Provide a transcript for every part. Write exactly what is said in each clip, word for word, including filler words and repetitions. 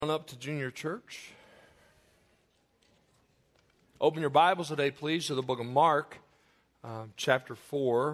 On up to junior church. Open your Bibles today, please, to the book of Mark, uh, chapter four.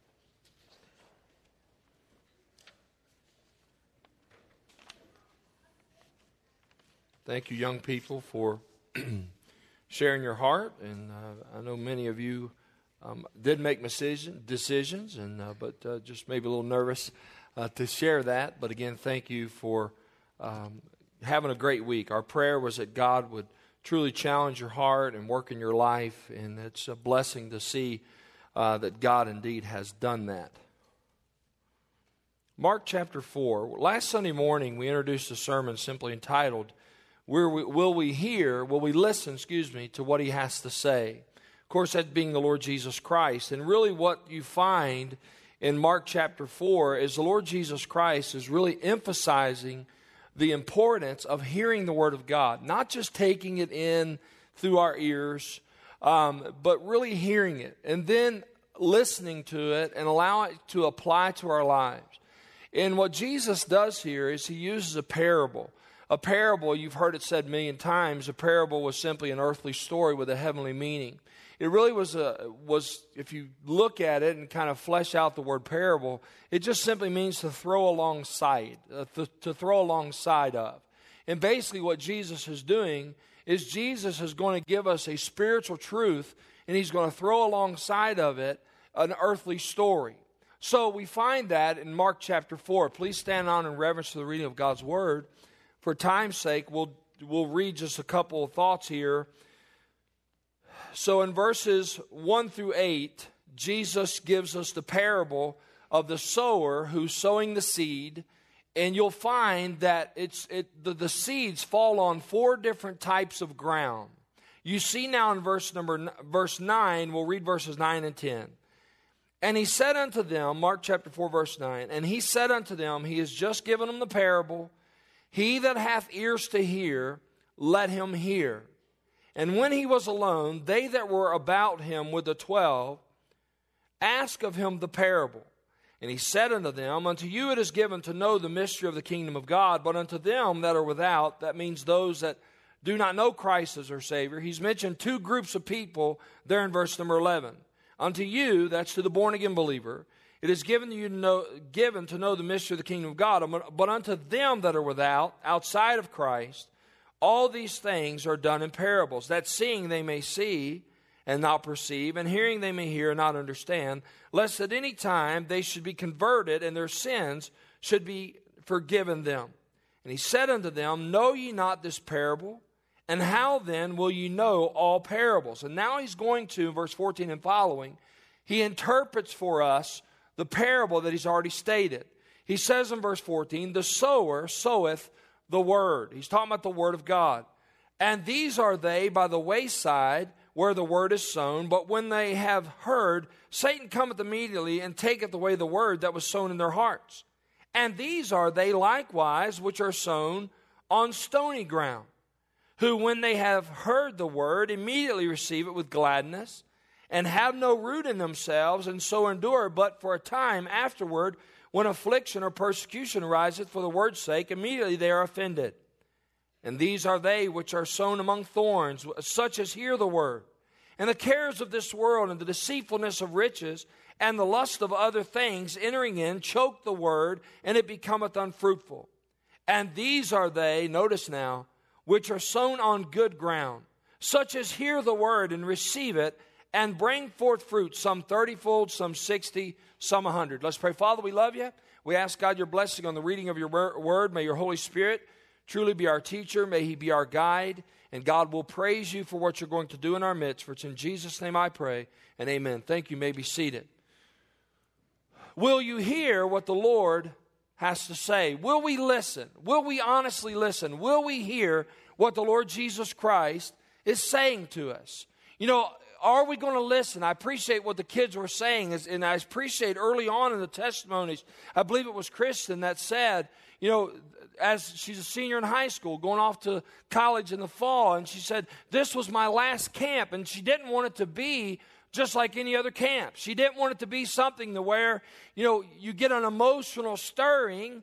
Thank you, young people, for sharing your heart. And uh, I know many of you um, did make decision, decisions, and uh, but uh, just maybe a little nervous uh, to share that. But again, thank you for um, having a great week. Our prayer was that God would truly challenge your heart and work in your life, and it's a blessing to see uh, that God indeed has done that. Mark chapter four. Last Sunday morning, we introduced a sermon simply entitled, Where we, Will We Hear, Will We Listen, excuse me, to what He has to say? Of course, that being the Lord Jesus Christ. And really what you find in Mark chapter four is the Lord Jesus Christ is really emphasizing the importance of hearing the Word of God, not just taking it in through our ears, um, but really hearing it and then listening to it and allow it to apply to our lives. And what Jesus does here is He uses a parable. A parable, you've heard it said a million times, a parable was simply an earthly story with a heavenly meaning. It really was, a, was if you look at it and kind of flesh out the word parable, it just simply means to throw alongside, uh, th- to throw alongside of. And basically what Jesus is doing is Jesus is going to give us a spiritual truth, and He's going to throw alongside of it an earthly story. So we find that in Mark chapter four. Please stand on in reverence to the reading of God's Word. For time's sake, we'll, we'll read just a couple of thoughts here. So in verses one through eight, Jesus gives us the parable of the sower who's sowing the seed. And you'll find that it's it the, the seeds fall on four different types of ground. You see now in verse number verse nine, we'll read verses nine and ten. And He said unto them, Mark chapter four, verse nine, and He said unto them, He has just given them the parable, He that hath ears to hear, let him hear. And when He was alone, they that were about Him with the twelve asked of Him the parable. And He said unto them, Unto you it is given to know the mystery of the kingdom of God, but unto them that are without, that means those that do not know Christ as their Savior. He's mentioned two groups of people there in verse number eleven. Unto you, that's to the born-again believer, it is given to you to know, given to know the mystery of the kingdom of God, but unto them that are without, outside of Christ, all these things are done in parables, that seeing they may see and not perceive, and hearing they may hear and not understand, lest at any time they should be converted and their sins should be forgiven them. And He said unto them, Know ye not this parable? And how then will ye know all parables? And now He's going to, verse fourteen and following, He interprets for us the parable that He's already stated. He says in verse fourteen, The sower soweth the word. He's talking about the word of God. And these are they by the wayside where the word is sown. But when they have heard, Satan cometh immediately and taketh away the word that was sown in their hearts. And these are they likewise which are sown on stony ground, who when they have heard the word immediately receive it with gladness, and have no root in themselves, and so endure, but for a time afterward, when affliction or persecution ariseth for the word's sake, immediately they are offended. And these are they which are sown among thorns, such as hear the word, and the cares of this world, and the deceitfulness of riches, and the lust of other things entering in, choke the word, and it becometh unfruitful. And these are they, notice now, which are sown on good ground, such as hear the word and receive it, and bring forth fruit, some thirty-fold, some sixty, some a hundred. Let's pray. Father, we love You. We ask, God, Your blessing on the reading of Your word. May Your Holy Spirit truly be our teacher. May He be our guide. And God, will praise You for what You're going to do in our midst. For it's in Jesus' name I pray, and amen. Thank you. You may be seated. Will you hear what the Lord has to say? Will we listen? Will we honestly listen? Will we hear what the Lord Jesus Christ is saying to us? You know, are we going to listen? I appreciate what the kids were saying, and I appreciate early on in the testimonies, I believe it was Kristen that said, you know, as she's a senior in high school, going off to college in the fall, and she said, this was my last camp, and she didn't want it to be just like any other camp. She didn't want it to be something to where, you know, you get an emotional stirring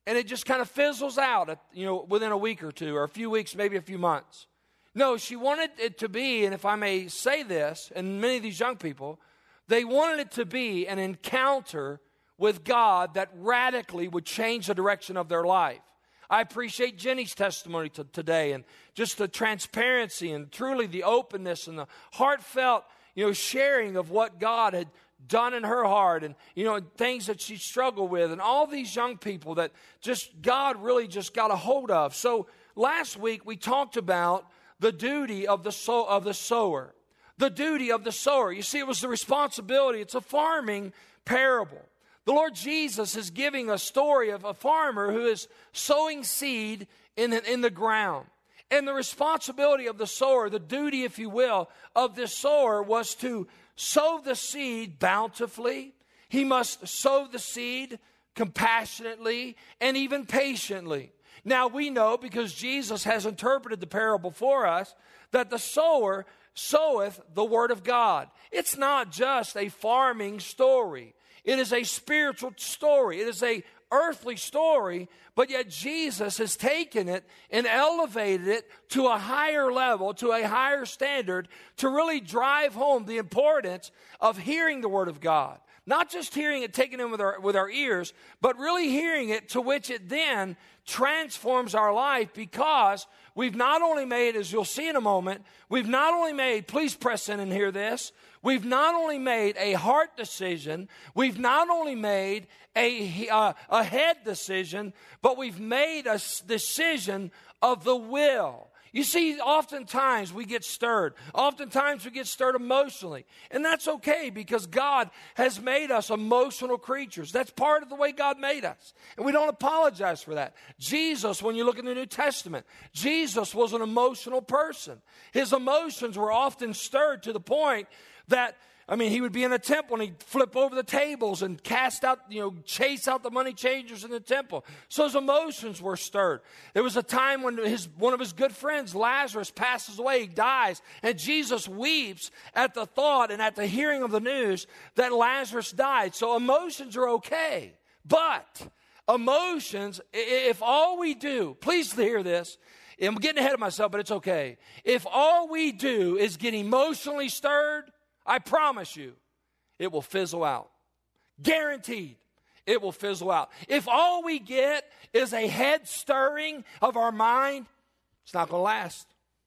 and it just kind of fizzles out, at, you know, within a week or two, or a few weeks, maybe a few months. No, she wanted it to be, and if I may say this, and many of these young people, they wanted it to be an encounter with God that radically would change the direction of their life. I appreciate Jenny's testimony to today, and just the transparency and truly the openness and the heartfelt, you know, sharing of what God had done in her heart, and, you know, things that she struggled with, and all these young people that just God really just got a hold of. So last week we talked about the duty of the sow, of the sower. The duty of the sower. You see, it was the responsibility. It's a farming parable. The Lord Jesus is giving a story of a farmer who is sowing seed in, in the ground. And the responsibility of the sower, the duty, if you will, of this sower was to sow the seed bountifully. He must sow the seed compassionately and even patiently. Now we know, because Jesus has interpreted the parable for us, that the sower soweth the word of God. It's not just a farming story. It is a spiritual story. It is a earthly story, but yet Jesus has taken it and elevated it to a higher level, to a higher standard, to really drive home the importance of hearing the word of God. Not just hearing it, taking it with our, with our ears, but really hearing it, to which it then transforms our life, because we've not only made, as you'll see in a moment, we've not only made, please press in and hear this, we've not only made a heart decision, we've not only made a, uh, a head decision, but we've made a decision of the will. You see, oftentimes we get stirred. Oftentimes we get stirred emotionally. And that's okay, because God has made us emotional creatures. That's part of the way God made us. And we don't apologize for that. Jesus, when you look in the New Testament, Jesus was an emotional person. His emotions were often stirred to the point that, I mean, he would be in a temple and he'd flip over the tables and cast out, you know, chase out the money changers in the temple. So his emotions were stirred. There was a time when his one of his good friends, Lazarus, passes away, he dies, and Jesus weeps at the thought and at the hearing of the news that Lazarus died. So emotions are okay. But emotions, if all we do, please hear this, I'm getting ahead of myself, but it's okay. If all we do is get emotionally stirred, I promise you, it will fizzle out. Guaranteed, it will fizzle out. If all we get is a head stirring of our mind, it's not going to last.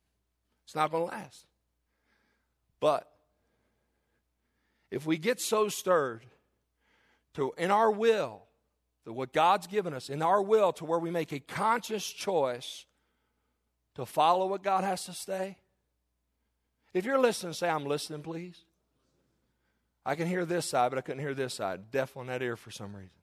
It's not going to last. But if we get so stirred to in our will, to what God's given us, in our will, to where we make a conscious choice to follow what God has to say. If you're listening, say, I'm listening, please. I can hear this side, but I couldn't hear this side. Deaf on that ear for some reason.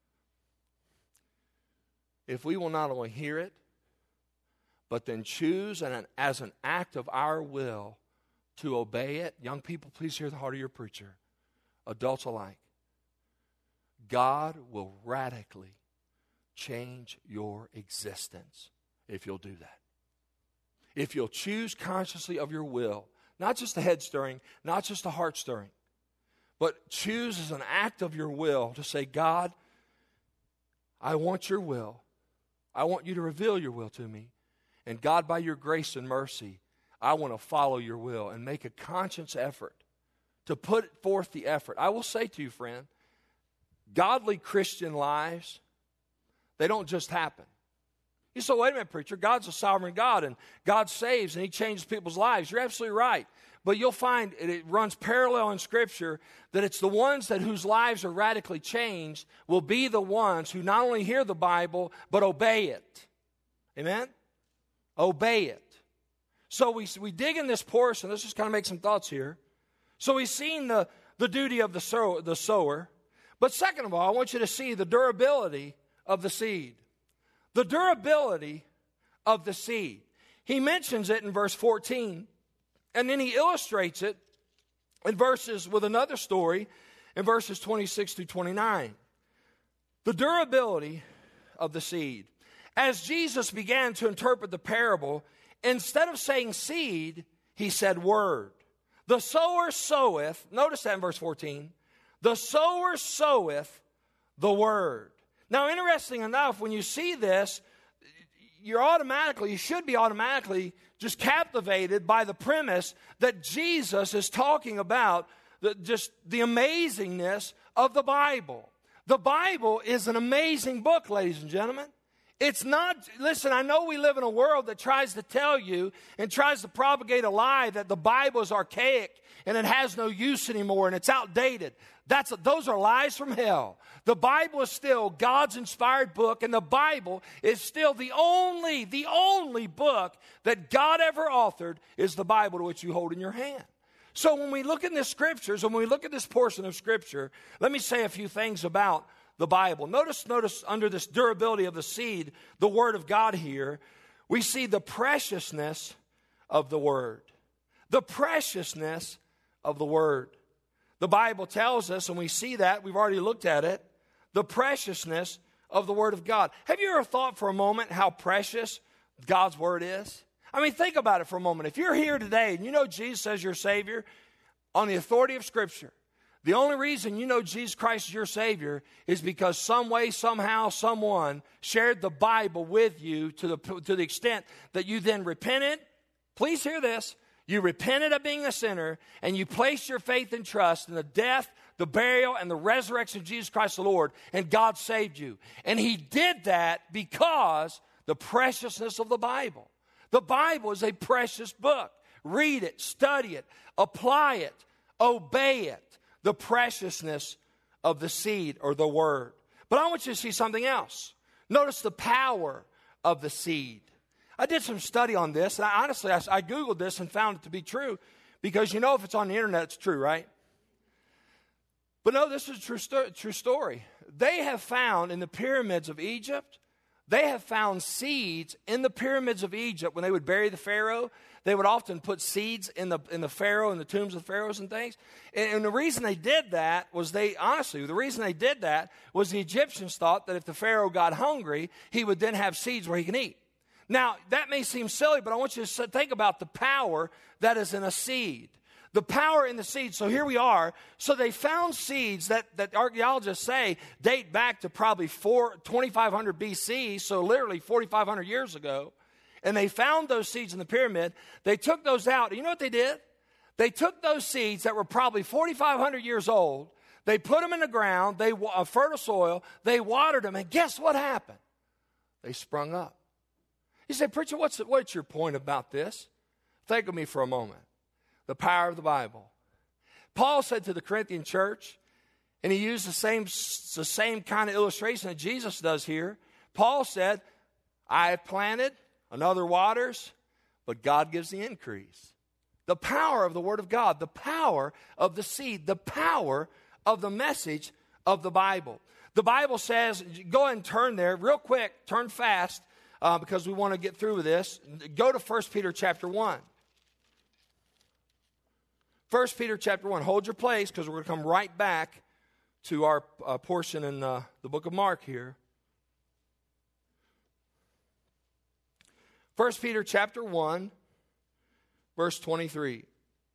If we will not only hear it, but then choose and as an act of our will to obey it. Young people, please hear the heart of your preacher. Adults alike. God will radically change your existence if you'll do that. If you'll choose consciously of your will, not just a head stirring, not just a heart stirring, but choose as an act of your will to say, God, I want your will. I want you to reveal your will to me. And God, by your grace and mercy, I want to follow your will and make a conscious effort to put forth the effort. I will say to you, friend, godly Christian lives, they don't just happen. You say, wait a minute, preacher, God's a sovereign God, and God saves, and he changes people's lives. You're absolutely right. But you'll find it, it runs parallel in Scripture that it's the ones that whose lives are radically changed will be the ones who not only hear the Bible, but obey it. Amen? Obey it. So we, we dig in this portion. Let's just kind of make some thoughts here. So we've seen the, the duty of the, sow, the sower. But second of all, I want you to see the durability of the seed. The durability of the seed. He mentions it in verse fourteen. And then he illustrates it in verses with another story in verses twenty-six through twenty-nine. The durability of the seed. As Jesus began to interpret the parable, instead of saying seed, he said word. The sower soweth, notice that in verse fourteen, the sower soweth the word. Now, interesting enough, when you see this, you're automatically, you should be automatically just captivated by the premise that Jesus is talking about the, just the amazingness of the Bible. The Bible is an amazing book, ladies and gentlemen. It's not, listen, I know we live in a world that tries to tell you and tries to propagate a lie that the Bible is archaic and it has no use anymore and it's outdated. That's, those are lies from hell. The Bible is still God's inspired book, and the Bible is still the only, the only book that God ever authored is the Bible to which you hold in your hand. So when we look in the Scriptures, when we look at this portion of Scripture, let me say a few things about the Bible. Notice, notice under this durability of the seed, the Word of God here, we see the preciousness of the Word. The preciousness of the Word. The Bible tells us, and we see that, we've already looked at it, the preciousness of the Word of God. Have you ever thought for a moment how precious God's Word is? I mean, think about it for a moment. If you're here today and you know Jesus as your Savior on the authority of Scripture, the only reason you know Jesus Christ is your Savior is because some way, somehow, someone shared the Bible with you to the, to the extent that you then repented. Please hear this. You repented of being a sinner, and you placed your faith and trust in the death, the burial, and the resurrection of Jesus Christ the Lord, and God saved you. And He did that because the preciousness of the Bible. The Bible is a precious book. Read it, study it, apply it, obey it. The preciousness of the seed or the Word. But I want you to see something else. Notice the power of the seed. I did some study on this, and I, honestly, I, I Googled this and found it to be true, because you know if it's on the internet, it's true, right? But no, this is a true, sto- true story. They have found in the pyramids of Egypt, they have found seeds in the pyramids of Egypt. When they would bury the Pharaoh, they would often put seeds in the in the Pharaoh, in the tombs of the Pharaohs and things. And, and the reason they did that was they, honestly, the reason they did that was the Egyptians thought that if the Pharaoh got hungry, he would then have seeds where he can eat. Now, that may seem silly, but I want you to think about the power that is in a seed. The power in the seed. So here we are. So they found seeds that, that archaeologists say date back to probably twenty-five hundred B C, so literally forty-five hundred years ago. And they found those seeds in the pyramid. They took those out. You know what they did? They took those seeds that were probably forty-five hundred years old. They put them in the ground, they uh, fertile soil. They watered them, and guess what happened? They sprung up. You say, preacher, what's, what's your point about this? Think of me for a moment. The power of the Bible. Paul said to the Corinthian church, and he used the same, the same kind of illustration that Jesus does here. Paul said, I have planted, another waters, but God gives the increase. The power of the Word of God, the power of the seed, the power of the message of the Bible. The Bible says, go ahead and turn there real quick, turn fast, uh, because we want to get through with this. Go to First Peter chapter one. First Peter chapter one. Hold your place, because we're going to come right back to our uh, portion in uh, the book of Mark here. First Peter chapter one, verse twenty-three.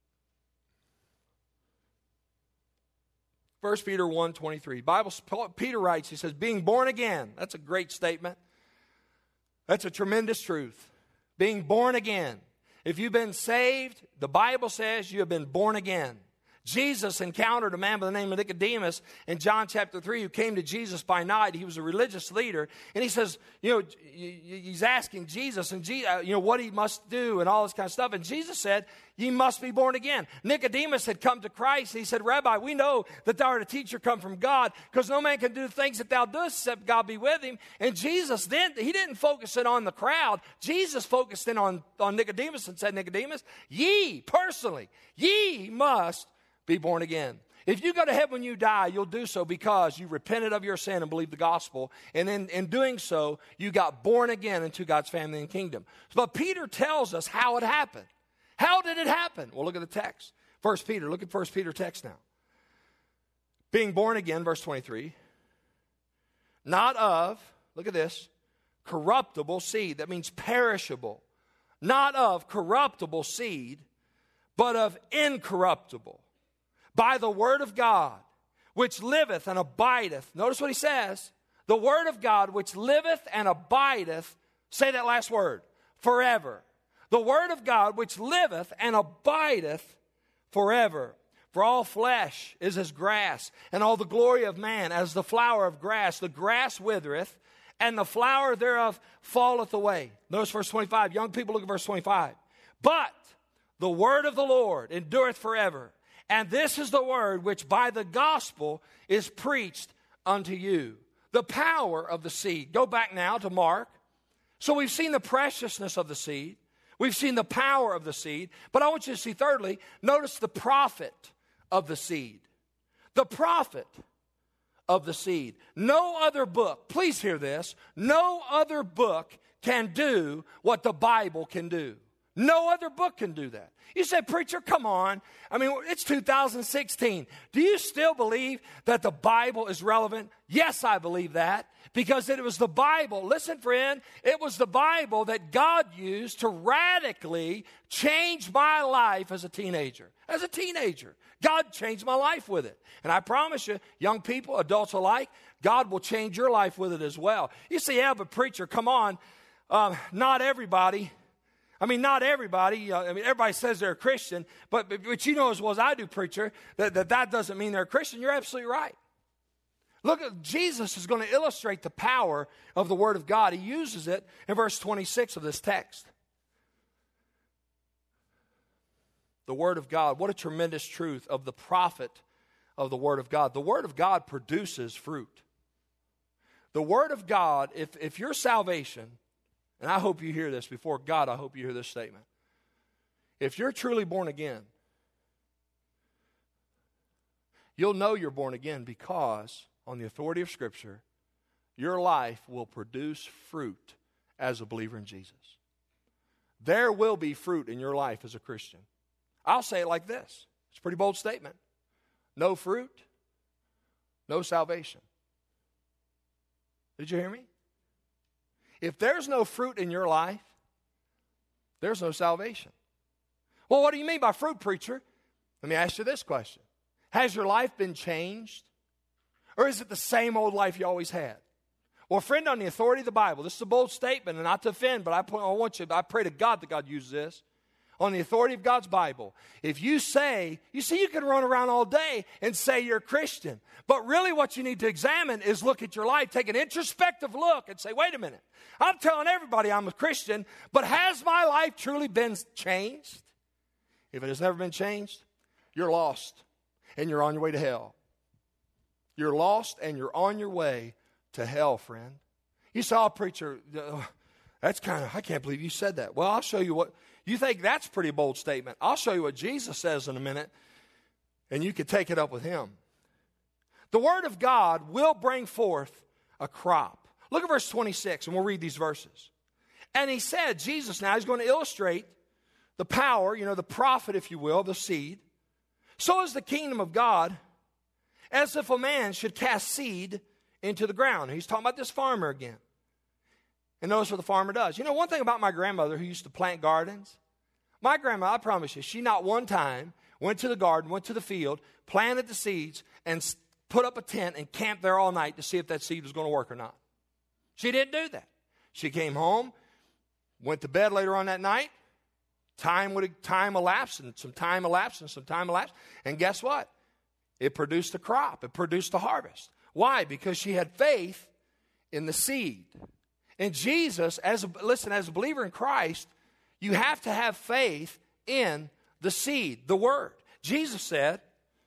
First Peter one, twenty-three. Bible, Peter writes, he says, being born again. That's a great statement. That's a tremendous truth. Being born again. If you've been saved, the Bible says you have been born again. Jesus encountered a man by the name of Nicodemus in John chapter three who came to Jesus by night. He was a religious leader. And he says, you know, he's asking Jesus, and you know, what he must do and all this kind of stuff. And Jesus said, ye must be born again. Nicodemus had come to Christ. And he said, Rabbi, we know that thou art a teacher come from God, because no man can do the things that thou doest except God be with him. And Jesus then, he didn't focus in on the crowd. Jesus focused in on, on Nicodemus and said, Nicodemus, ye personally, ye must be born again. If you go to heaven when you die, you'll do so because you repented of your sin and believed the gospel. And in, in doing so, you got born again into God's family and kingdom. But Peter tells us how it happened. How did it happen? Well, look at the text. First Peter, look at First Peter text now. Being born again, verse twenty-three. Not of, look at this, corruptible seed. That means perishable. Not of corruptible seed, but of incorruptible. By the word of God, which liveth and abideth. Notice what he says. The word of God which liveth and abideth, say that last word, forever. The word of God which liveth and abideth forever. For all flesh is as grass, and all the glory of man as the flower of grass. The grass withereth, and the flower thereof falleth away. Notice verse twenty-five. Young people, look at verse twenty-five. But the word of the Lord endureth forever. And this is the word which by the gospel is preached unto you. The power of the seed. Go back now to Mark. So we've seen the preciousness of the seed. We've seen the power of the seed. But I want you to see thirdly, notice the profit of the seed. The profit of the seed. No other book, please hear this, no other book can do what the Bible can do. No other book can do that. You say, preacher, come on. I mean, it's two thousand sixteen. Do you still believe that the Bible is relevant? Yes, I believe that. Because it was the Bible, listen friend, it was the Bible that God used to radically change my life as a teenager. As a teenager, God changed my life with it. And I promise you, young people, adults alike, God will change your life with it as well. You say, yeah, but preacher, come on, uh, not everybody. I mean, not everybody. Uh, I mean, everybody says they're a Christian, but, but, but you know as well as I do, preacher, that, that that doesn't mean they're a Christian. You're absolutely right. Look, at Jesus is going to illustrate the power of the Word of God. He uses it in verse twenty-six of this text. The Word of God. What a tremendous truth of the profit of the Word of God. The Word of God produces fruit. The Word of God, if, if your salvation, and I hope you hear this before God, I hope you hear this statement. If you're truly born again, you'll know you're born again because, on the authority of Scripture, your life will produce fruit as a believer in Jesus. There will be fruit in your life as a Christian. I'll say it like this. It's a pretty bold statement. No fruit, no salvation. Did you hear me? If there's no fruit in your life, there's no salvation. Well, what do you mean by fruit, preacher? Let me ask you this question. Has your life been changed? Or is it the same old life you always had? Well, friend, on the authority of the Bible, this is a bold statement, and not to offend, but I, I want you, I pray to God that God uses this. On the authority of God's Bible, if you say, you see, you can run around all day and say you're a Christian, but really what you need to examine is look at your life, take an introspective look and say, wait a minute, I'm telling everybody I'm a Christian, but has my life truly been changed? If it has never been changed, you're lost and you're on your way to hell. You're lost and you're on your way to hell, friend. You saw a preacher, uh, that's kind of, I can't believe you said that. Well, I'll show you what, you think that's a pretty bold statement. I'll show you what Jesus says in a minute, and you can take it up with him. The Word of God will bring forth a crop. Look at verse twenty-six, and we'll read these verses. And he said, Jesus now, he's going to illustrate the power, you know, the profit, if you will, the seed. So is the kingdom of God, as if a man should cast seed into the ground. He's talking about this farmer again. And notice what the farmer does. You know, one thing about my grandmother who used to plant gardens, my grandma, I promise you, she not one time went to the garden, went to the field, planted the seeds, and put up a tent and camped there all night to see if that seed was going to work or not. She didn't do that. She came home, went to bed later on that night, time would time elapsed, and some time elapsed, and some time elapsed, and guess what? It produced a crop. It produced a harvest. Why? Because she had faith in the seed. And Jesus, as a, listen, as a believer in Christ, you have to have faith in the seed, the Word. Jesus said,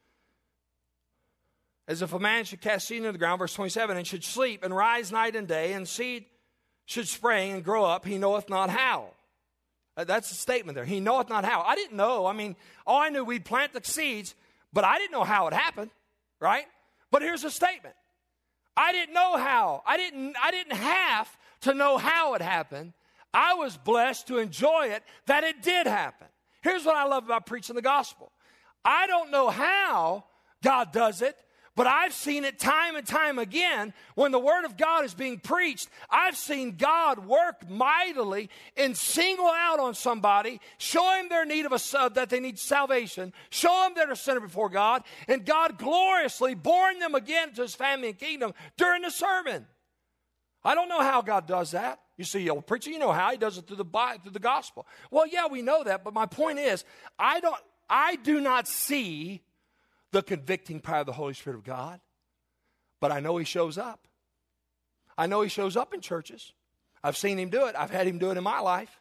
as if a man should cast seed into the ground, verse twenty-seven, and should sleep and rise night and day, and seed should spring and grow up, he knoweth not how. That's the statement there. He knoweth not how. I didn't know. I mean, all I knew, we'd plant the seeds, but I didn't know how it happened, right? But here's a statement. I didn't know how. I didn't, I didn't have to know how it happened. I was blessed to enjoy it, that it did happen. Here's what I love about preaching the gospel. I don't know how God does it, but I've seen it time and time again. When the Word of God is being preached, I've seen God work mightily and single out on somebody, show them their need of a, uh, that they need salvation, show them they're a sinner before God, and God gloriously born them again to His family and kingdom during the sermon. I don't know how God does that. You see, old preacher, you know how he does it through the Bible, through the gospel. Well, yeah, we know that, but my point is, I don't, I do not see the convicting power of the Holy Spirit of God, but I know he shows up. I know he shows up in churches. I've seen him do it. I've had him do it in my life.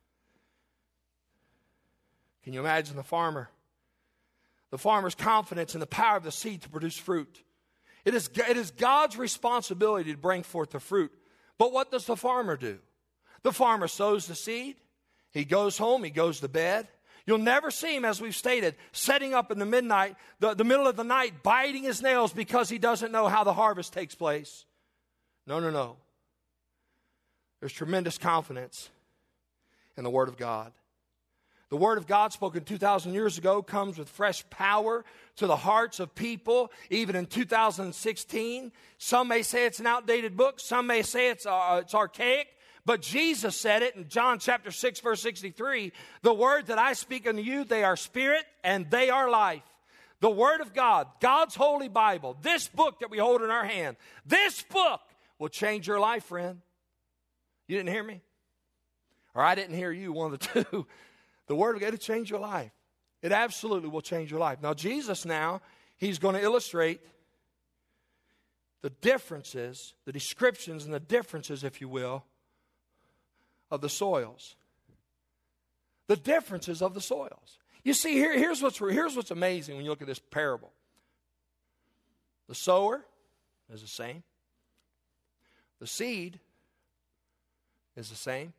Can you imagine the farmer? The farmer's confidence in the power of the seed to produce fruit. It is, it is God's responsibility to bring forth the fruit. But what does the farmer do? The farmer sows the seed. He goes home. He goes to bed. You'll never see him, as we've stated, setting up in the midnight, the, the middle of the night, biting his nails because he doesn't know how the harvest takes place. No, no, no. There's tremendous confidence in the Word of God. The Word of God spoken two thousand years ago comes with fresh power to the hearts of people, even in two thousand sixteen. Some may say it's an outdated book. Some may say it's, uh, it's archaic. But Jesus said it in John chapter six, verse sixty-three. The word that I speak unto you, they are spirit and they are life. The Word of God, God's holy Bible, this book that we hold in our hand, this book will change your life, friend. You didn't hear me? Or I didn't hear you, one of the two. The Word of God will change your life. It absolutely will change your life. Now, Jesus now, he's going to illustrate the differences, the descriptions and the differences, if you will, of the soils. The differences of the soils. You see, here, here's, what's, here's what's amazing when you look at this parable. The sower is the same. The seed is the same.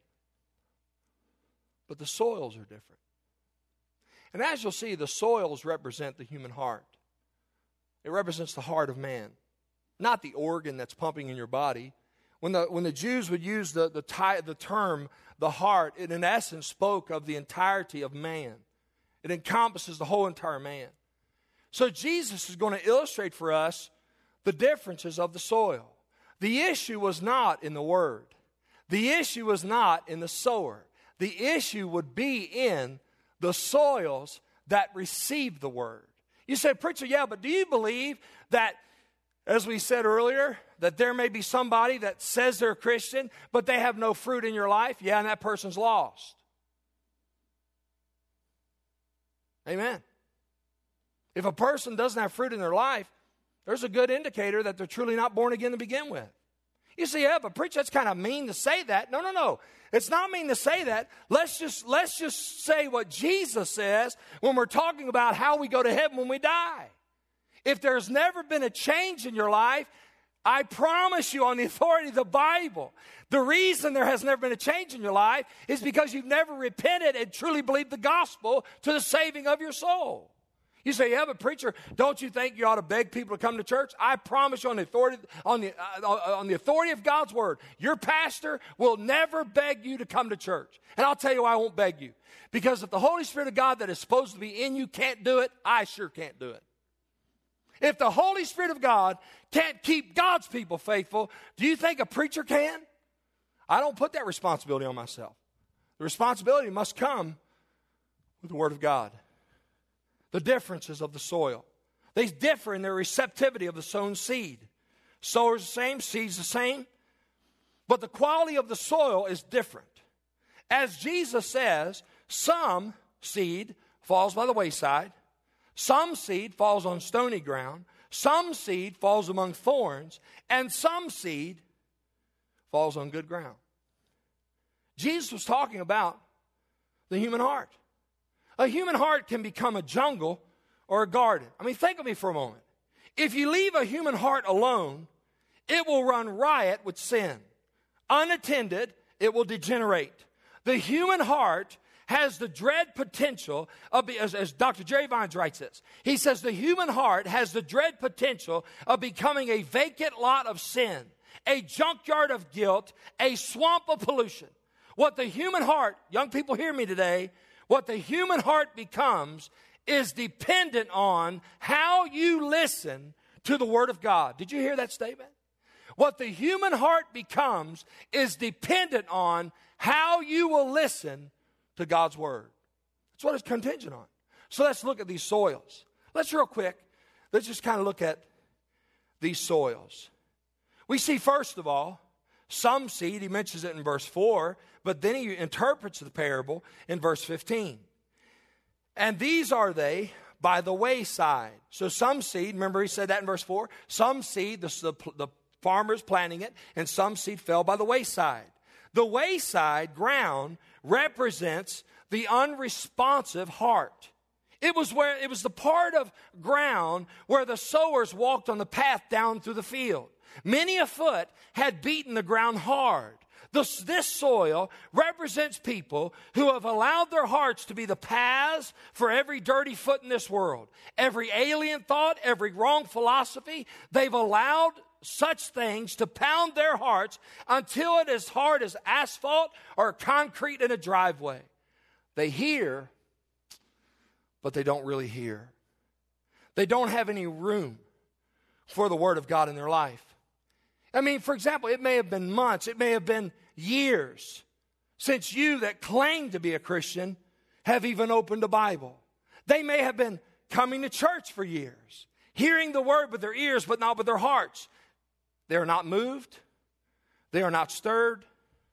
But the soils are different. And as you'll see, the soils represent the human heart. It represents the heart of man, not the organ that's pumping in your body. When the, when the Jews would use the, the, ty, the term, the heart, it in essence spoke of the entirety of man. It encompasses the whole entire man. So Jesus is going to illustrate for us the differences of the soil. The issue was not in the word. The issue was not in the sower. The issue would be in the soils that received the word. You say, preacher, yeah, but do you believe that, as we said earlier, that there may be somebody that says they're a Christian, but they have no fruit in your life? Yeah, and that person's lost. Amen. If a person doesn't have fruit in their life, there's a good indicator that they're truly not born again to begin with. You say, yeah, but preacher, that's kind of mean to say that. No, no, no. It's not mean to say that. Let's just, let's just say what Jesus says when we're talking about how we go to heaven when we die. If there's never been a change in your life, I promise you on the authority of the Bible, the reason there has never been a change in your life is because you've never repented and truly believed the gospel to the saving of your soul. You say, yeah, but preacher, don't you think you ought to beg people to come to church? I promise you on the authority, on the, uh, on the authority of God's word, your pastor will never beg you to come to church. And I'll tell you why I won't beg you. Because if the Holy Spirit of God that is supposed to be in you can't do it, I sure can't do it. If the Holy Spirit of God can't keep God's people faithful, do you think a preacher can? I don't put that responsibility on myself. The responsibility must come with the Word of God. The differences of the soil. They differ in their receptivity of the sown seed. Sower's the same, seed's the same, but the quality of the soil is different. As Jesus says, some seed falls by the wayside, some seed falls on stony ground, some seed falls among thorns, and some seed falls on good ground. Jesus was talking about the human heart. A human heart can become a jungle or a garden. I mean, think of me for a moment. If you leave a human heart alone, it will run riot with sin. Unattended, it will degenerate. The human heart has the dread potential of, as, as Doctor Jerry Vines writes this, he says the human heart has the dread potential of becoming a vacant lot of sin, a junkyard of guilt, a swamp of pollution. What the human heart, young people hear me today, what the human heart becomes is dependent on how you listen to the Word of God. Did you hear that statement? What the human heart becomes is dependent on how you will listen to God's Word. That's what it's contingent on. So let's look at these soils. Let's real quick, let's just kind of look at these soils. We see, first of all, some seed, he mentions it in verse four, but then he interprets the parable in verse fifteen. And these are they by the wayside. So some seed, remember he said that in verse four, some seed, the, the, the farmer's planting it, and some seed fell by the wayside. The wayside ground represents the unresponsive heart. It was where it was the part of ground where the sowers walked on the path down through the field. Many a foot had beaten the ground hard. This, this soil represents people who have allowed their hearts to be the paths for every dirty foot in this world. Every alien thought, every wrong philosophy, they've allowed such things to pound their hearts until it is hard as asphalt or concrete in a driveway. They hear, but they don't really hear. They don't have any room for the Word of God in their life. I mean, for example, it may have been months, it may have been years since you that claim to be a Christian have even opened a Bible. They may have been coming to church for years, hearing the Word with their ears but not with their hearts. They are not moved. They are not stirred.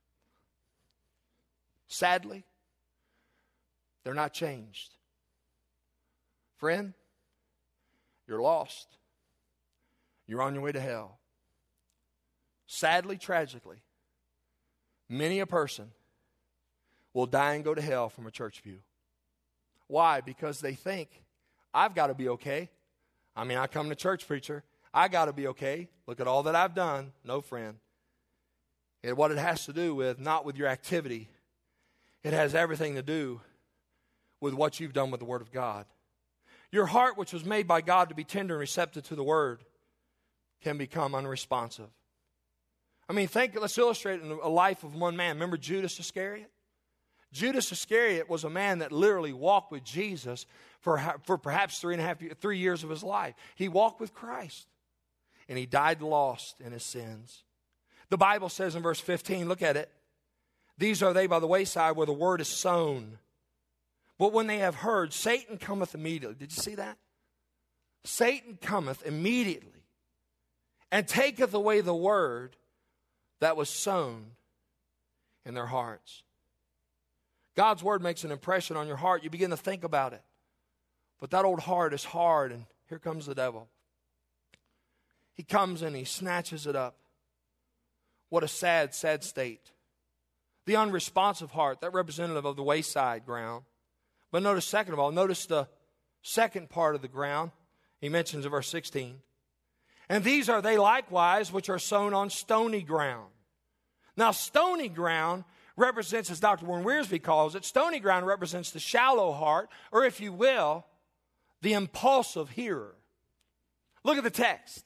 Sadly, they're not changed. Friend, you're lost. You're on your way to hell. Sadly, tragically, many a person will die and go to hell from a church pew. Why? Because they think, I've got to be okay. I mean, I come to church, preacher. I got to be okay. Look at all that I've done. No, friend. And what it has to do with, not with your activity. It has everything to do with what you've done with the Word of God. Your heart, which was made by God to be tender and receptive to the Word, can become unresponsive. I mean, think, let's illustrate in a life of one man. Remember Judas Iscariot? Judas Iscariot was a man that literally walked with Jesus for, for perhaps three and a half, three years of his life. He walked with Christ, and he died lost in his sins. The Bible says in verse fifteen, look at it. These are they by the wayside where the word is sown. But when they have heard, Satan cometh immediately. Did you see that? Satan cometh immediately and taketh away the word that was sown in their hearts. God's word makes an impression on your heart. You begin to think about it. But that old heart is hard, and here comes the devil. He comes and he snatches it up. What a sad, sad state. The unresponsive heart, that representative of the wayside ground. But notice, second of all, notice the second part of the ground. He mentions in verse sixteen. And these are they likewise which are sown on stony ground. Now, stony ground represents, as Doctor Warren Wiersbe calls it, stony ground represents the shallow heart, or if you will, the impulsive hearer. Look at the text.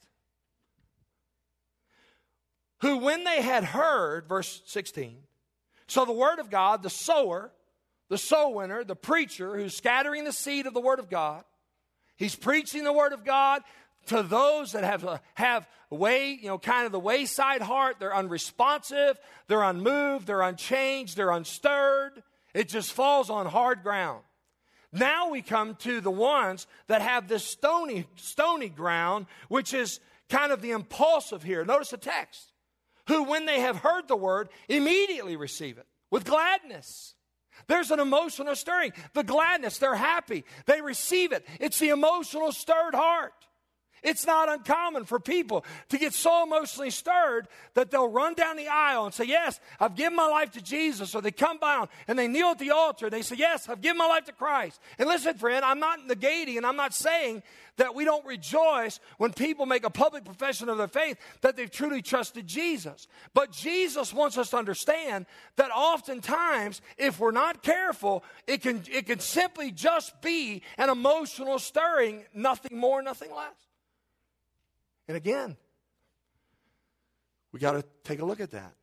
Who when they had heard, verse sixteen, so the word of God, the sower, the soul winner, the preacher who's scattering the seed of the word of God, he's preaching the word of God to those that have uh, have way, you know, kind of the wayside heart. They're unresponsive, they're unmoved, they're unchanged, they're unstirred. It just falls on hard ground. Now we come to the ones that have this stony, stony ground, which is kind of the impulsive here. Notice the text. Who, when they have heard the word, immediately receive it with gladness. There's an emotional stirring. The gladness, they're happy. They receive it. It's the emotional stirred heart. It's not uncommon for people to get so emotionally stirred that they'll run down the aisle and say, yes, I've given my life to Jesus. Or they come by and they kneel at the altar and they say, yes, I've given my life to Christ. And listen, friend, I'm not negating and I'm not saying that we don't rejoice when people make a public profession of their faith that they've truly trusted Jesus. But Jesus wants us to understand that oftentimes, if we're not careful, it can, it can simply just be an emotional stirring, nothing more, nothing less. And again, we got to take a look at that.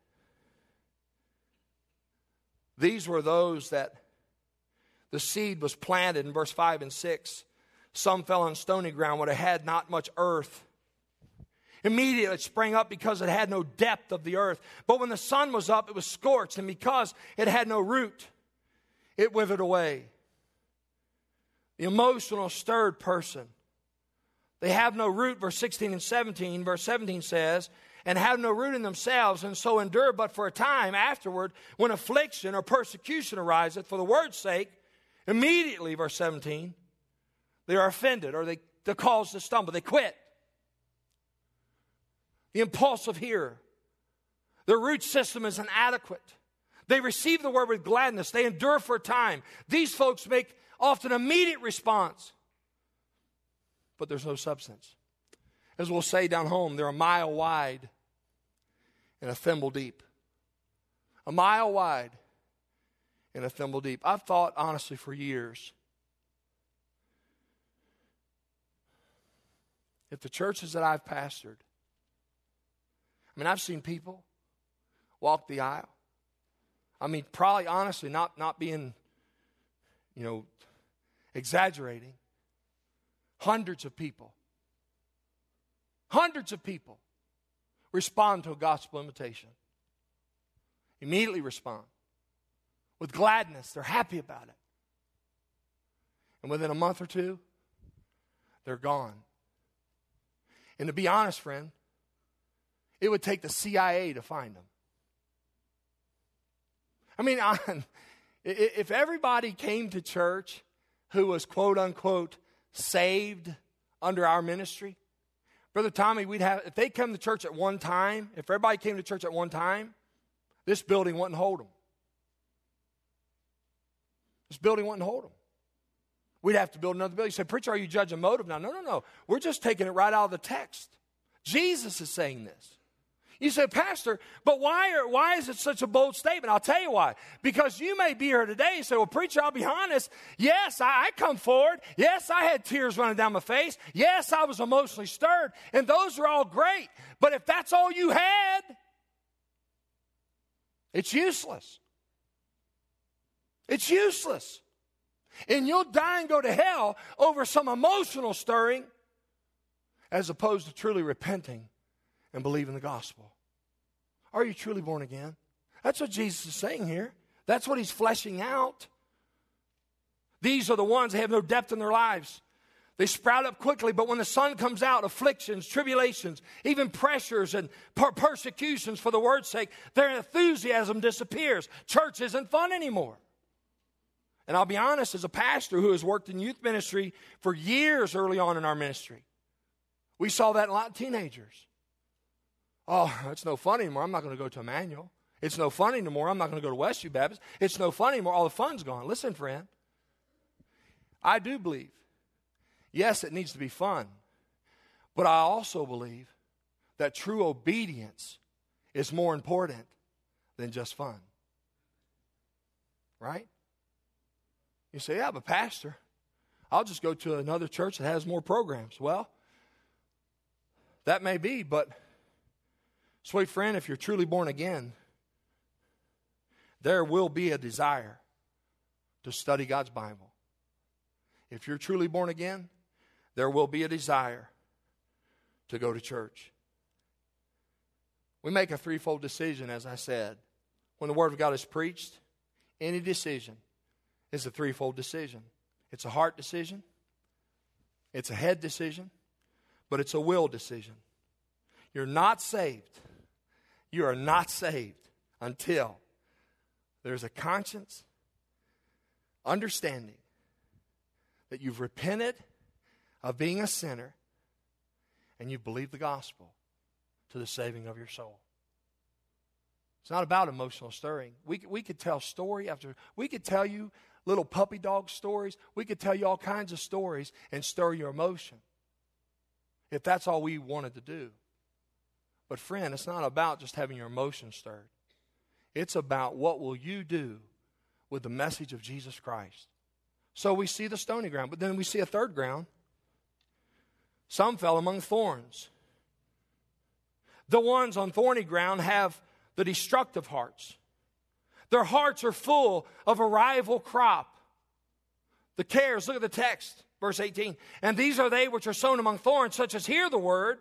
These were those that the seed was planted in verse five and six. Some fell on stony ground where it had not much earth. Immediately it sprang up because it had no depth of the earth. But when the sun was up, it was scorched. And because it had no root, it withered away. The emotional, stirred person. They have no root, verse sixteen and seventeen. Verse seventeen says, and have no root in themselves, and so endure but for a time. Afterward, when affliction or persecution ariseth for the word's sake, immediately, verse seventeen, they are offended, or they, they're caused to stumble. They quit. The impulsive hearer. Their root system is inadequate. They receive the word with gladness. They endure for a time. These folks make often immediate response, but there's no substance. As we'll say down home, they're a mile wide and a thimble deep. A mile wide and a thimble deep. I've thought, honestly, for years, if the churches that I've pastored, I mean, I've seen people walk the aisle. I mean, probably, honestly, not, not being, you know, exaggerating. Hundreds of people, hundreds of people respond to a gospel invitation. Immediately respond. With gladness, they're happy about it. And within a month or two, they're gone. And to be honest, friend, it would take the C I A to find them. I mean, if everybody came to church who was quote unquote saved under our ministry, Brother Tommy, we'd have, if they come to church at one time, if everybody came to church at one time, this building wouldn't hold them. This building wouldn't hold them. We'd have to build another building. You say, preacher, are you judging motive now? No, no, no. We're just taking it right out of the text. Jesus is saying this. You say, Pastor, but why, are, why is it such a bold statement? I'll tell you why. Because you may be here today and say, well, preacher, I'll be honest. Yes, I, I come forward. Yes, I had tears running down my face. Yes, I was emotionally stirred. And those are all great. But if that's all you had, it's useless. It's useless. And you'll die and go to hell over some emotional stirring as opposed to truly repenting and believe in the gospel. Are you truly born again? That's what Jesus is saying here. That's what he's fleshing out. These are the ones that have no depth in their lives. They sprout up quickly, but when the sun comes out, afflictions, tribulations, even pressures and per- persecutions for the word's sake, their enthusiasm disappears. Church isn't fun anymore. And I'll be honest, as a pastor who has worked in youth ministry for years early on in our ministry, we saw that in a lot of teenagers. Oh, it's no fun anymore. I'm not going to go to Emmanuel. It's no fun anymore. I'm not going to go to Westview Baptist. It's no fun anymore. All the fun's gone. Listen, friend. I do believe, yes, it needs to be fun. But I also believe that true obedience is more important than just fun. Right? You say, yeah, but Pastor, I'll just go to another church that has more programs. Well, that may be, but sweet friend, if you're truly born again, there will be a desire to study God's Bible. If you're truly born again, there will be a desire to go to church. We make a threefold decision, as I said. When the Word of God is preached, any decision is a threefold decision. It's a heart decision, it's a head decision, but it's a will decision. You're not saved. You are not saved until there's a conscience, understanding that you've repented of being a sinner and you believe the gospel to the saving of your soul. It's not about emotional stirring. We, we could tell story after, we could tell you little puppy dog stories. We could tell you all kinds of stories and stir your emotion if that's all we wanted to do. But friend, it's not about just having your emotions stirred. It's about what will you do with the message of Jesus Christ. So we see the stony ground, but then we see a third ground. Some fell among thorns. The ones on thorny ground have the destructive hearts. Their hearts are full of a rival crop. The cares, look at the text, verse eighteen. And these are they which are sown among thorns, such as hear the word,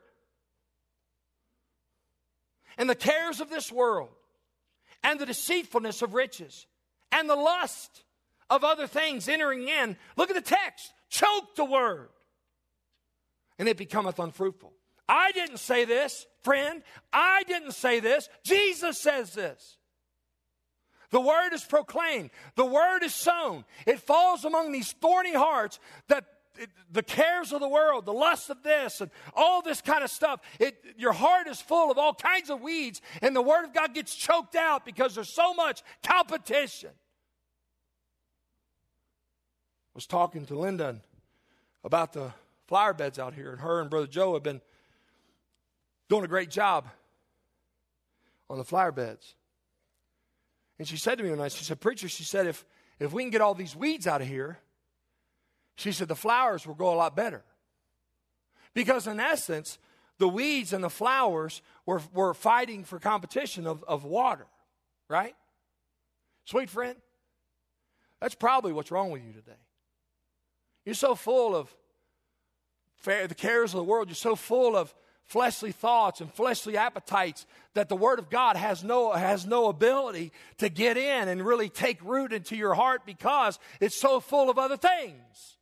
and the cares of this world, and the deceitfulness of riches, and the lust of other things entering in. Look at the text. Choke the word, and it becometh unfruitful. I didn't say this, friend. I didn't say this. Jesus says this. The word is proclaimed. The word is sown. It falls among these thorny hearts that it, the cares of the world, the lust of this, and all this kind of stuff. It, your heart is full of all kinds of weeds, and the word of God gets choked out because there's so much competition. I was talking to Linda about the flower beds out here, and her and Brother Joe have been doing a great job on the flower beds. And she said to me one night, she said, Preacher, she said, if, if we can get all these weeds out of here, she said, the flowers will grow a lot better. Because in essence, the weeds and the flowers were, were fighting for competition of, of water, right? Sweet friend, that's probably what's wrong with you today. You're so full of the cares of the world. You're so full of fleshly thoughts and fleshly appetites that the Word of God has no, has no ability to get in and really take root into your heart because it's so full of other things.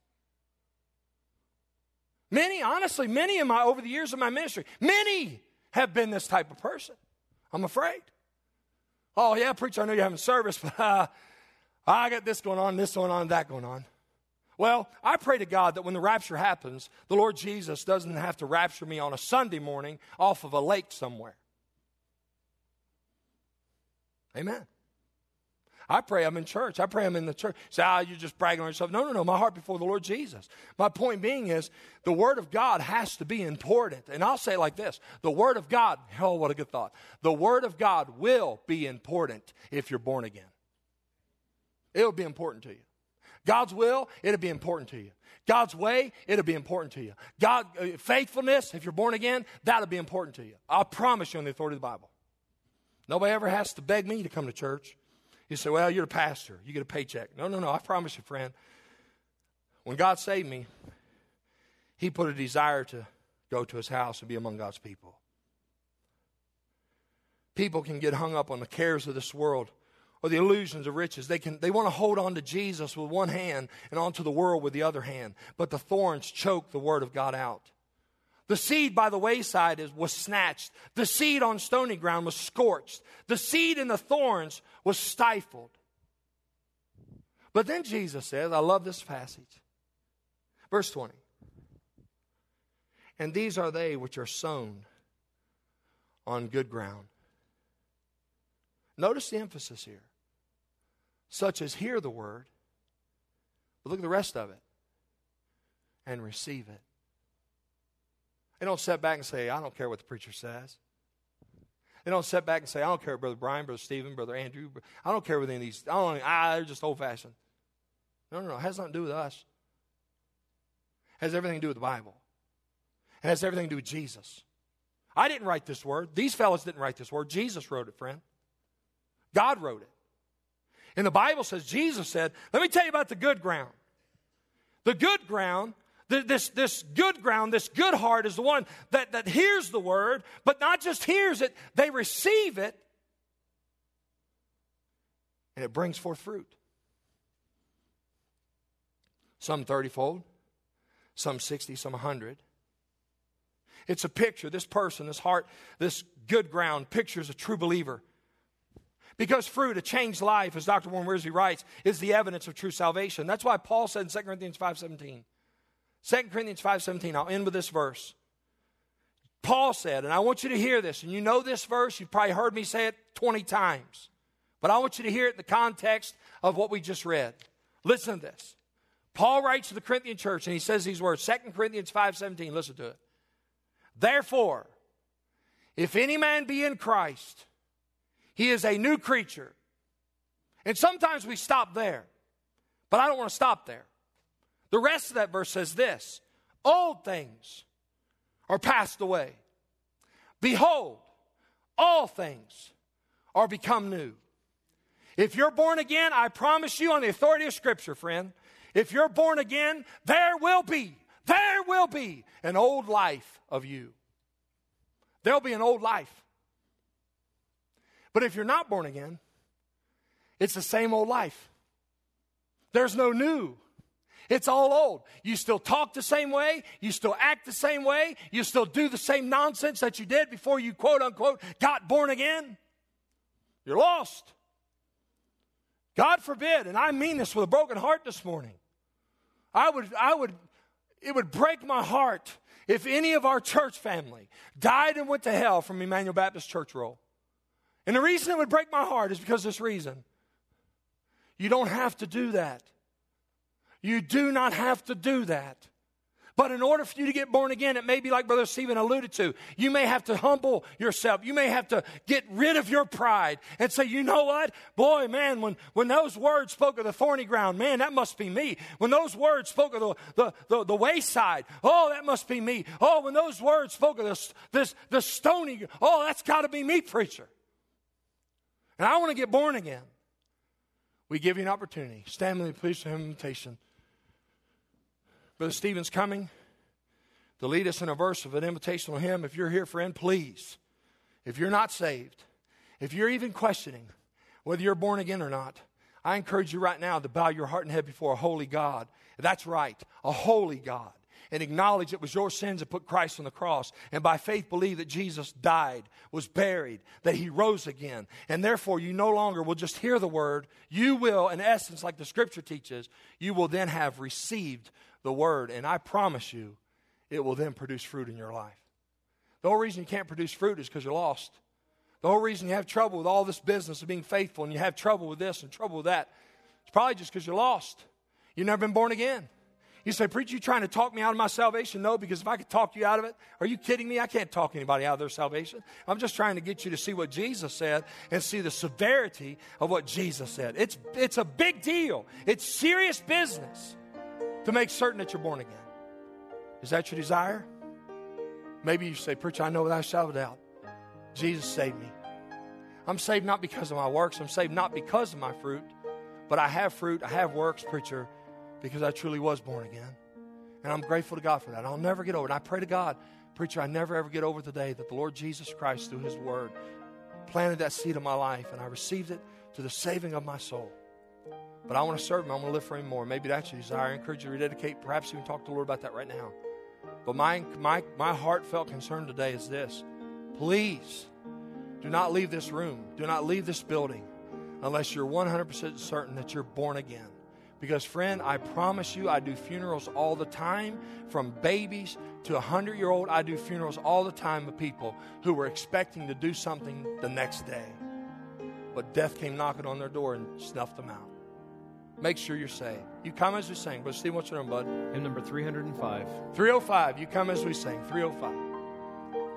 Many, honestly, many of my, over the years of my ministry, many have been this type of person. I'm afraid. Oh, yeah, preacher, I know you're having service, but uh, I got this going on, this going on, that going on. Well, I pray to God that when the rapture happens, the Lord Jesus doesn't have to rapture me on a Sunday morning off of a lake somewhere. Amen. I pray I'm in church. I pray I'm in the church. Say, ah, you're just bragging on yourself. No, no, no. My heart before the Lord Jesus. My point being is the Word of God has to be important. And I'll say it like this. The Word of God, oh, what a good thought. The Word of God will be important if you're born again. It will be important to you. God's will, it'll be important to you. God's way, it'll be important to you. God, uh, faithfulness, if you're born again, that'll be important to you. I promise you on the authority of the Bible. Nobody ever has to beg me to come to church. You say, well, you're the pastor. You get a paycheck. No, no, no. I promise you, friend. When God saved me, He put a desire to go to His house and be among God's people. People can get hung up on the cares of this world or the illusions of riches. They can, they want to hold on to Jesus with one hand and onto the world with the other hand. But the thorns choke the Word of God out. The seed by the wayside is, was snatched. The seed on stony ground was scorched. The seed in the thorns was stifled. But then Jesus says, I love this passage. Verse twenty. And these are they which are sown on good ground. Notice the emphasis here. Such as hear the word, but look at the rest of it, and receive it. They don't sit back and say, I don't care what the preacher says. They don't sit back and say, I don't care what Brother Brian, Brother Stephen, Brother Andrew, I don't care what any of these, I don't, ah, they're just old-fashioned. No, no, no, it has nothing to do with us. It has everything to do with the Bible. It has everything to do with Jesus. I didn't write this word. These fellows didn't write this word. Jesus wrote it, friend. God wrote it. And the Bible says, Jesus said, let me tell you about the good ground. The good ground, this, this good ground, this good heart is the one that, that hears the word, but not just hears it, they receive it, and it brings forth fruit. Some thirty-fold, some sixty, some one hundred. It's a picture. This person, this heart, this good ground pictures a true believer. Because fruit, a changed life, as Doctor Warren Wiersbe writes, is the evidence of true salvation. That's why Paul said in Second Corinthians five seventeen. Second Corinthians five seventeen, I'll end with this verse. Paul said, and I want you to hear this, and you know this verse, you've probably heard me say it twenty times. But I want you to hear it in the context of what we just read. Listen to this. Paul writes to the Corinthian church, and he says these words, Second Corinthians five seventeen, listen to it. Therefore, if any man be in Christ, he is a new creature. And sometimes we stop there. But I don't want to stop there. The rest of that verse says this. Old things are passed away. Behold, all things are become new. If you're born again, I promise you on the authority of Scripture, friend, if you're born again, there will be, there will be an old life of you. There'll be an old life. But if you're not born again, it's the same old life. There's no new. It's all old. You still talk the same way. You still act the same way. You still do the same nonsense that you did before you, quote unquote, got born again. You're lost. God forbid, and I mean this with a broken heart this morning. I would, I would, it would break my heart if any of our church family died and went to hell from Emmanuel Baptist Church roll. And the reason it would break my heart is because of this reason. You don't have to do that. You do not have to do that. But in order for you to get born again, it may be like Brother Stephen alluded to. You may have to humble yourself. You may have to get rid of your pride and say, you know what? Boy, man, when, when those words spoke of the thorny ground, man, that must be me. When those words spoke of the, the, the, the wayside, oh, that must be me. Oh, when those words spoke of this, this, the stony, oh, that's got to be me, preacher. And I want to get born again. We give you an opportunity. Stand with me, please, for an invitation. Brother Stephen's coming to lead us in a verse of an invitational hymn. If you're here, friend, please, if you're not saved, if you're even questioning whether you're born again or not, I encourage you right now to bow your heart and head before a holy God. That's right, a holy God. And acknowledge it was your sins that put Christ on the cross. And by faith believe that Jesus died, was buried, that he rose again. And therefore you no longer will just hear the word. You will, in essence, like the scripture teaches, you will then have received the word, and I promise you, it will then produce fruit in your life. The whole reason you can't produce fruit is because you're lost. The whole reason you have trouble with all this business of being faithful, and you have trouble with this and trouble with that, it's probably just because you're lost. You've never been born again. You say, preacher, you trying to talk me out of my salvation? No, because if I could talk you out of it, are you kidding me? I can't talk anybody out of their salvation. I'm just trying to get you to see what Jesus said and see the severity of what Jesus said. It's, it's a big deal. It's serious business to make certain that you're born again. Is that your desire? Maybe you say, preacher, I know without a shadow of a doubt, Jesus saved me. I'm saved not because of my works. I'm saved not because of my fruit. But I have fruit, I have works, preacher, because I truly was born again. And I'm grateful to God for that. I'll never get over it. I pray to God, preacher, I never ever get over the day that the Lord Jesus Christ, through his word, planted that seed in my life, and I received it to the saving of my soul. But I want to serve him. I want to live for him more. Maybe that's your desire. I encourage you to rededicate. Perhaps you can talk to the Lord about that right now. But my, my, my heartfelt concern today is this. Please do not leave this room. Do not leave this building unless you're one hundred percent certain that you're born again. Because, friend, I promise you, I do funerals all the time. From babies to a hundred-year-old, I do funerals all the time of people who were expecting to do something the next day. But death came knocking on their door and snuffed them out. Make sure you're saved. You come as we sing. Brother Steve, what's your number, bud? Hymn number three hundred five. three oh five. You come as we sing. three oh five.